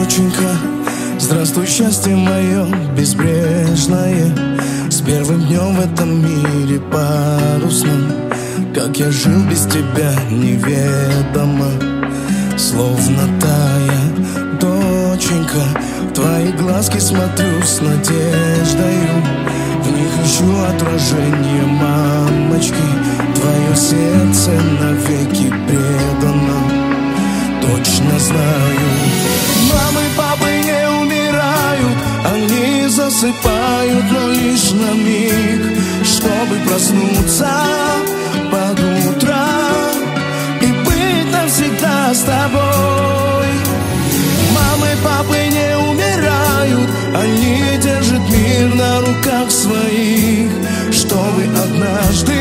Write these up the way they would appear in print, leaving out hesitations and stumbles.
доченька, здравствуй, счастье мое безбрежное. С первым днем в этом мире парусном, как я жил без тебя, неведомо. Словно тая, доченька, в твои глазки смотрю с надеждою. В них ищу отражение, мамочки. Твое сердце навеки предано, точно знаю. Мамы, папы не умирают, они засыпают, но лишь на миг, чтобы проснуться под утро и быть навсегда с тобой. Мамы, папы не умирают, они держат мир на руках своих, чтобы однажды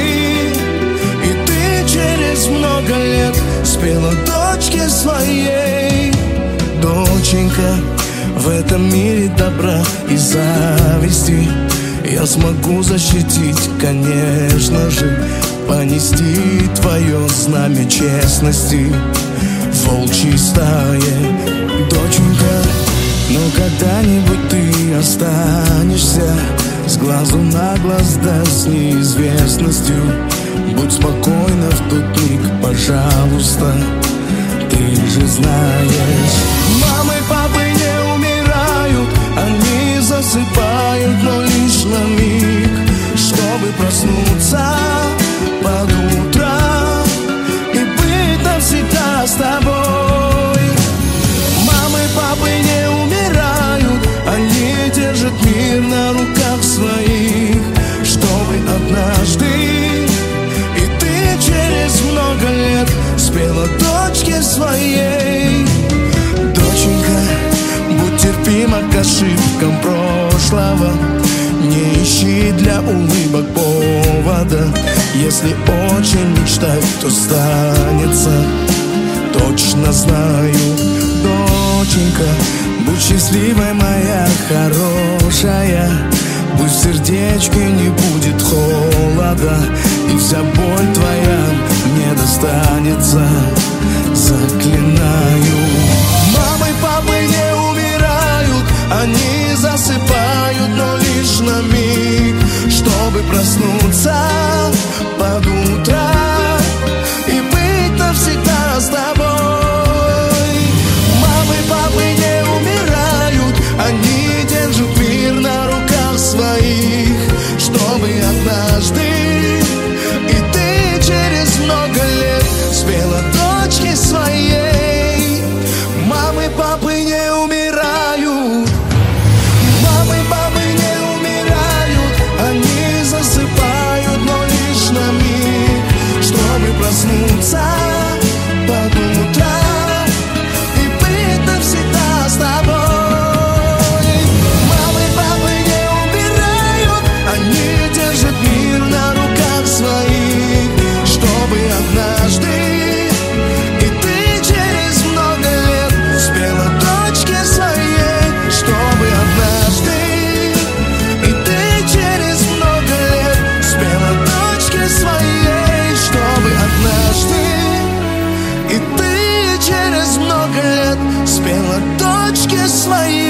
и ты через много лет спела дочке своей. Доченька, в этом мире добра и зависти я смогу защитить, конечно же, понести твое знамя честности в волчьей стае. Доченька, но когда-нибудь ты останешься с глазу на глаз, да с неизвестностью. Будь спокойна в тот миг, пожалуйста, ты же знаешь. Мамы, папы не умирают, они засыпают, но лишь на миг, чтобы проснуться под утро и быть навсегда с тобой. Мамы, папы не умирают, они держат мир на руках своих, чтобы однажды и ты через много лет спела дочке своей. Доченька, будь терпима к ошибкам прошлого, не ищи для улыбок повода. Если очень мечтать, то станется, точно знаю. Доченька, будь счастливой, моя хорошая, пусть в сердечке не будет холода, и вся боль твоя мне достанется, заклинаю. Мамы, папы не умирают, они засыпают, но лишь на миг, чтобы проснуться под утро и быть навсегда с тобой. Мамы, папы не умирают, они держат мир на руках своих, чтобы однажды и ты через много лет спела дочке своей. Мамы, папы не умирают, мамы, папы не умирают, они засыпают, но лишь на миг, чтобы проснуться под утро и быть навсегда с тобой. Мамы, папы не умирают, они держат мир на руках своих, чтобы однажды и ты через много лет спела дочке своей, чтобы однажды и ты через много лет спела дочке своей, чтобы однажды и ты через много лет спела дочке своей.